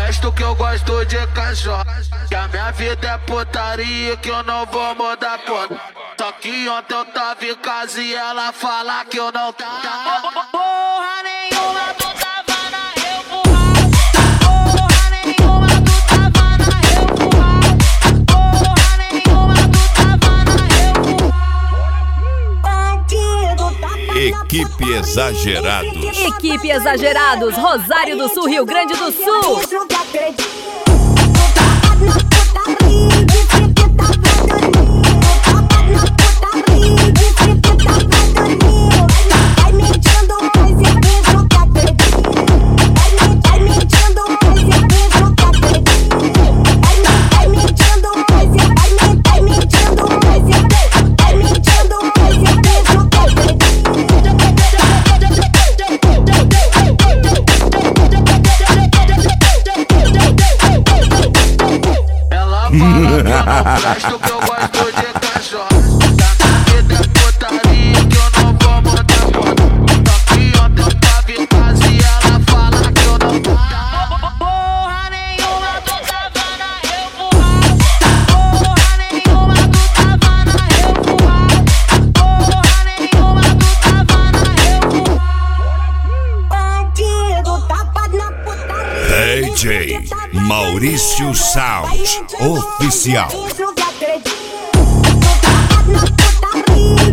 Molesto que eu gosto de cachorro. Que a minha vida é putaria, que eu não vou mudar por. Só que ontem eu tava em casa e ela fala que eu não tava. Porra nenhuma, tu tava na revoada. Porra nenhuma, tu tava na revoada. Porra nenhuma, tu tava na revoada. Equipe Exagerados. Equipe Exagerados, Rosário do Sul, Rio Grande do Sul. Molesto que eu gosto de cachorro. Que a minha vida é putaria, que eu não vou mudar por. Só que ontem eu tava em casa e ela fala que eu não tava. Porra nenhuma, tu tava na revoada. Porra nenhuma, tu tava na revoada. Porra nenhuma, tu tava na revoada. DJ Maurício Sound Oficial. Isso que acredito.